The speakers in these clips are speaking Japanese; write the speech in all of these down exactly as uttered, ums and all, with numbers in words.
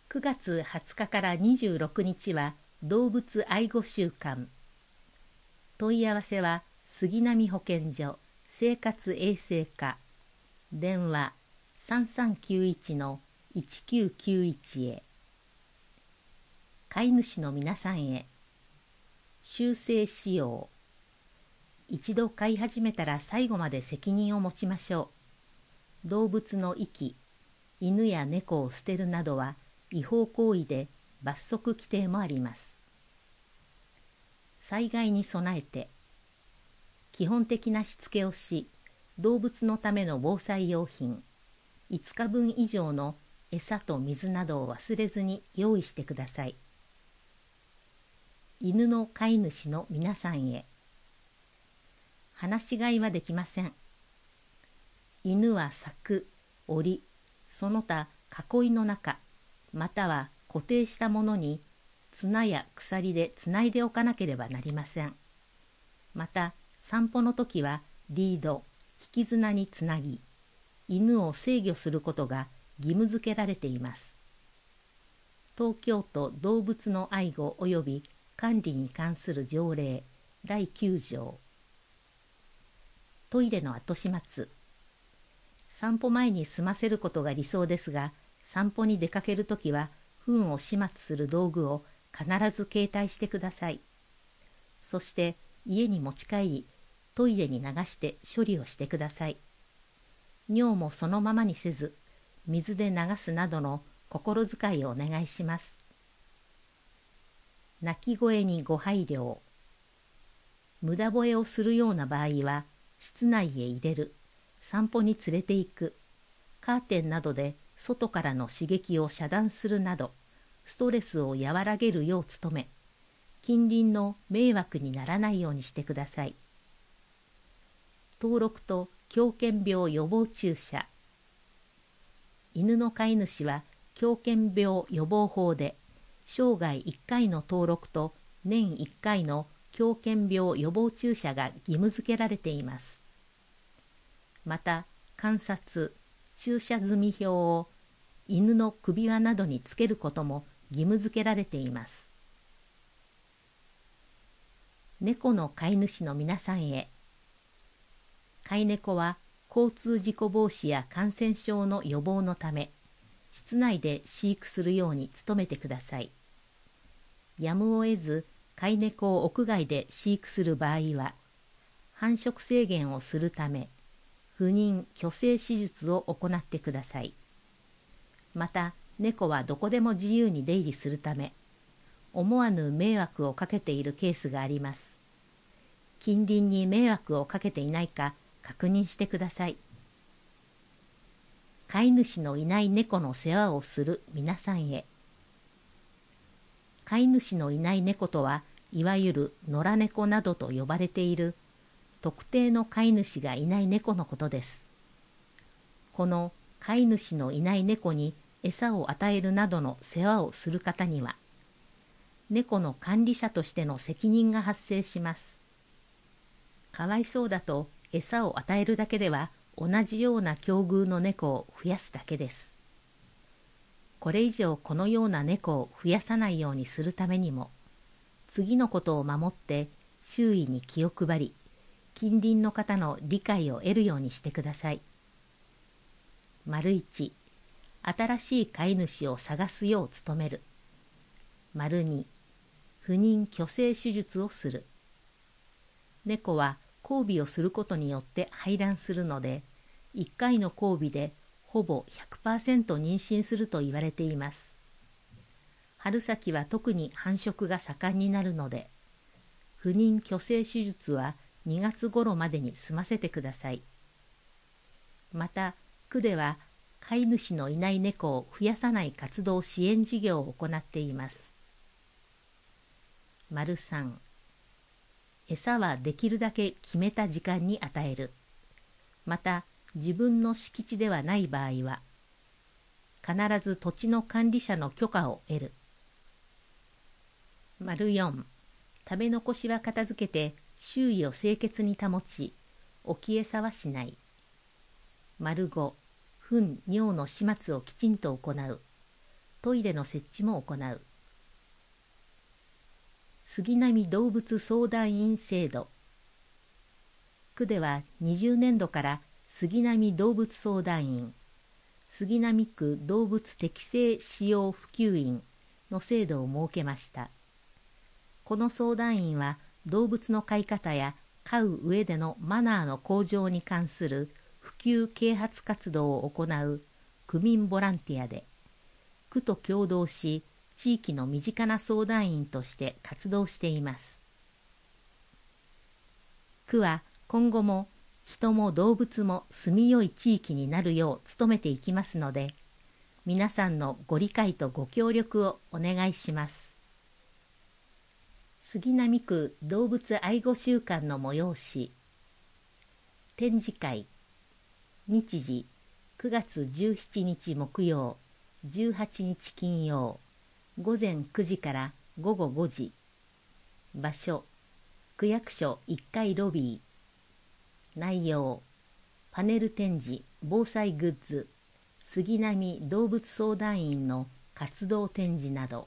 くがつはつかからにじゅうろくにちは動物愛護週間。問い合わせは杉並保健所生活衛生課、電話 さんさんきゅういちのいちきゅうきゅういち へ。飼い主の皆さんへ。修正使用。一度飼い始めたら最後まで責任を持ちましょう。動物の遺棄、犬や猫を捨てるなどは違法行為で罰則規定もあります。災害に備えて、基本的なしつけをし、動物のための防災用品、いつかぶん以上の餌と水などを忘れずに用意してください。犬の飼い主の皆さんへ。放し飼いはできません。犬は柵、檻、その他囲いの中、または固定したものに綱や鎖でつないでおかなければなりません。また散歩の時はリード、引き綱につなぎ、犬を制御することが義務付けられています。東京都動物の愛護及び管理に関する条例だいきゅうじょう。トイレの後始末。散歩前に済ませることが理想ですが、散歩に出かけるときは糞を始末する道具を必ず携帯してください。そして家に持ち帰り、トイレに流して処理をしてください。尿もそのままにせず、水で流すなどの心遣いをお願いします。鳴き声にご配慮。無駄吠えをするような場合は、室内へ入れる、散歩に連れて行く、カーテンなどで外からの刺激を遮断するなど、ストレスを和らげるよう努め、近隣の迷惑にならないようにしてください。登録と狂犬病予防注射。犬の飼い主は狂犬病予防法で、生涯いっかいの登録と年いっかいの狂犬病予防注射が義務付けられています。また、観察、注射済み表を犬の首輪などにつけることも義務付けられています。猫の飼い主の皆さんへ。飼い猫は交通事故防止や感染症の予防のため、室内で飼育するように努めてください。やむを得ず飼い猫を屋外で飼育する場合は、繁殖制限をするため、不妊・去勢手術を行ってください。また、猫はどこでも自由に出入りするため、思わぬ迷惑をかけているケースがあります。近隣に迷惑をかけていないか確認してください。飼い主のいない猫の世話をする皆さんへ。飼い主のいない猫とは、いわゆる野良猫などと呼ばれている特定の飼い主がいない猫のことです。この飼い主のいない猫に餌を与えるなどの世話をする方には、猫の管理者としての責任が発生します。かわいそうだと餌を与えるだけでは同じような境遇の猫を増やすだけです。これ以上このような猫を増やさないようにするためにも、次のことを守って周囲に気を配り、近隣の方の理解を得るようにしてください。丸一、新しい飼い主を探すよう努める。丸二、不妊・去勢手術をする。猫は交尾をすることによって排卵するので、いっかいの交尾でほぼ ひゃくパーセント 妊娠すると言われています。春先は特に繁殖が盛んになるので、不妊・去勢手術はにがつ頃までに済ませてください。また、区では飼い主のいない猫を増やさない活動支援事業を行っています。丸三、餌はできるだけ決めた時間に与える。また、自分の敷地ではない場合は、必ず土地の管理者の許可を得る。丸四、食べ残しは片付けて周囲を清潔に保ち、置き餌はしない。丸五、糞・尿の始末をきちんと行う。 トイレの設置も行う。杉並動物相談員制度。区ではにじゅうねんどから杉並動物相談員、杉並区動物適正使用普及員の制度を設けました。この相談員は動物の飼い方や飼う上でのマナーの向上に関する普及啓発活動を行う区民ボランティアで、区と協働し地域の身近な相談員として活動しています。区は今後も人も動物も住みよい地域になるよう努めていきますので、皆さんのご理解とご協力をお願いします。杉並区動物愛護週間の催し。展示会。日時くがつじゅうしちにち木曜、じゅうはちにち金曜、ごぜんくじからごごごじ。場所区役所いっかいロビー。内容パネル展示、防災グッズ、杉並動物相談員の活動展示など。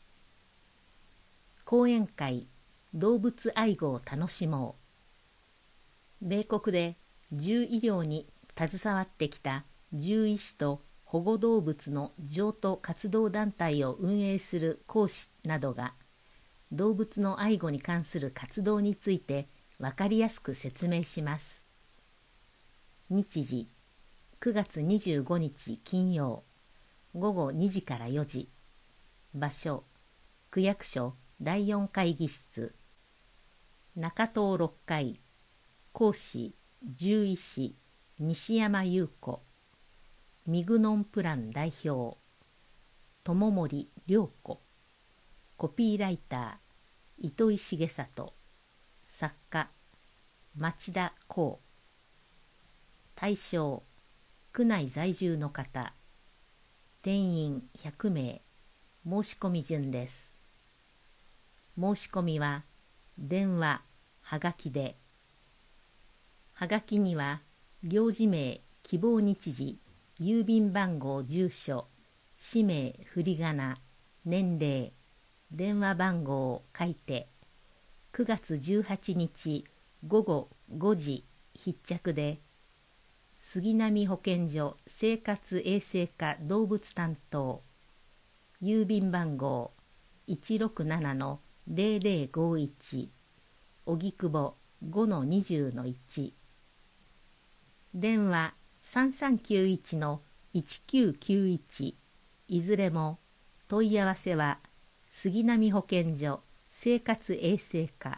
講演会、動物愛護を楽しもう。米国で獣医療に携わってきた獣医師と保護動物の譲渡活動団体を運営する講師などが、動物の愛護に関する活動について分かりやすく説明します。日時くがつにじゅうごにち金曜、ごごにじからよじ。場所区役所だいよん会議室。中東ろっかい。講師獣医師西山優子。ミグノンプラン代表友森良子。コピーライター糸井重里。作家町田光。対象区内在住の方。定員ひゃくめい。申し込み順です。申し込みは電話、はがきで。はがきには領事名、希望日時、郵便番号、住所、氏名、振り仮名、年齢、電話番号を書いて、くがつじゅうはちにちごごごじ必着で、杉並保健所生活衛生課動物担当、郵便番号 いちろくななのぜろぜろごいち、荻窪 ごのにじゅうのいち、電話さんさんきゅういちのいちきゅうきゅういち、いずれも問い合わせは杉並保健所生活衛生課。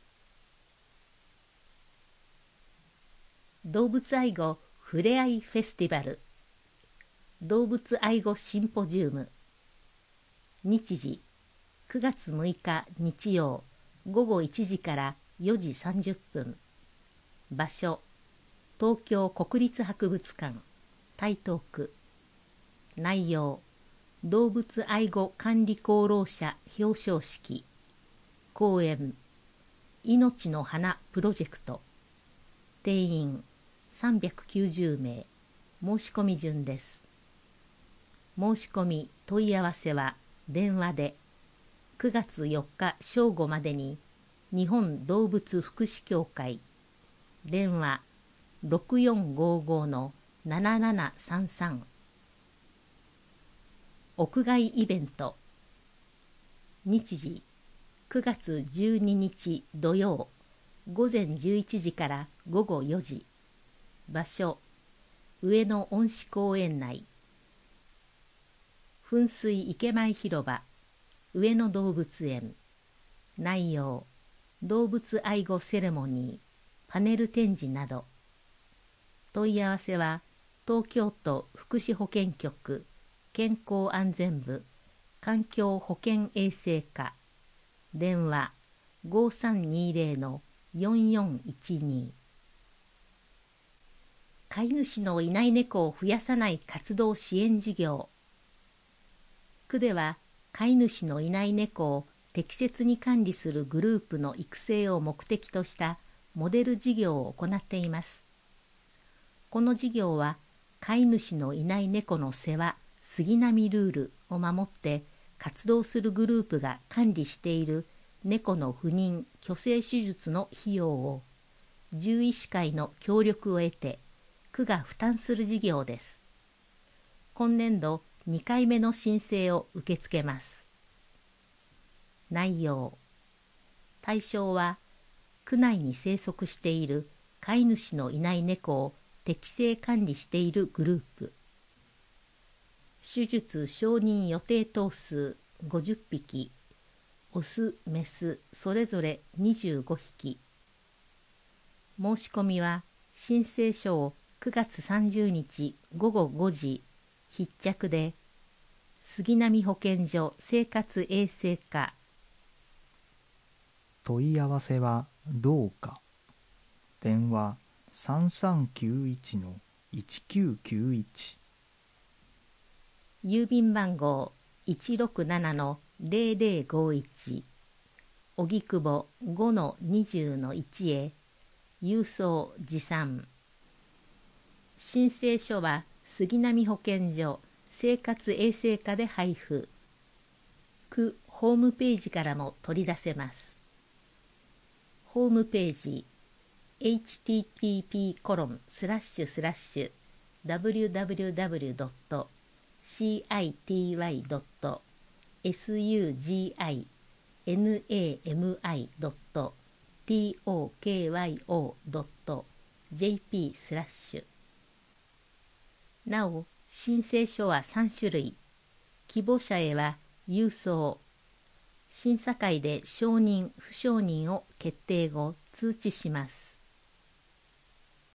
動物愛護ふれあいフェスティバル、動物愛護シンポジウム。日時くがつむいか日曜、ごごいちじからよじさんじゅっぷん。場所東京国立博物館台東区。内容動物愛護管理功労者表彰式。講演命の花プロジェクト。定員さんびゃくきゅうじゅうめい。申し込み順です。申し込み問い合わせは電話でくがつよっか正午までに日本動物福祉協会電話ろくよんごごのななななさんさん。屋外イベント。日時くがつじゅうににち土曜、ごぜんじゅういちじからごごよじ。場所上野恩賜公園内。噴水池前広場上野動物園。内容動物愛護セレモニー、パネル展示など。問い合わせは東京都福祉保健局健康安全部環境保健衛生課。電話ごさんにぜろのよんよんいちに。飼い主のいない猫を増やさない活動支援事業。区では飼い主のいない猫を適切に管理するグループの育成を目的としたモデル事業を行っています。この事業は飼い主のいない猫の世話・杉並ルールを守って活動するグループが管理している猫の不妊・去勢手術の費用を獣医師会の協力を得て区が負担する事業です。今年度にかいめの申請を受け付けます。内容。対象は区内に生息している飼い主のいない猫を適正管理しているグループ。手術承認予定頭数ごじゅっぴき、オス・メスそれぞれにじゅうごひき。申し込みは申請書をくがつさんじゅうにちごごごじ必着で、杉並保健所生活衛生課。 問い合わせはどうか。電話さんさんきゅういちのいちきゅうきゅういち。 郵便番号 いちろくななのぜろぜろごいち 荻窪 ごのにじゅうのいち へ郵送持参。申請書は杉並保健所生活衛生課で配布。区ホームページからも取り出せます。ホームページ エイチティーティーピーコロンスラッシュスラッシュダブリューダブリューダブリュードットシーアイティーワイドットエスユージーアイエヌエーエムアイドットティーオーケーワイオードットジェーピースラッシュ。なお、申請書はさんしゅるい。希望者へは郵送。審査会で承認・不承認を決定後通知します。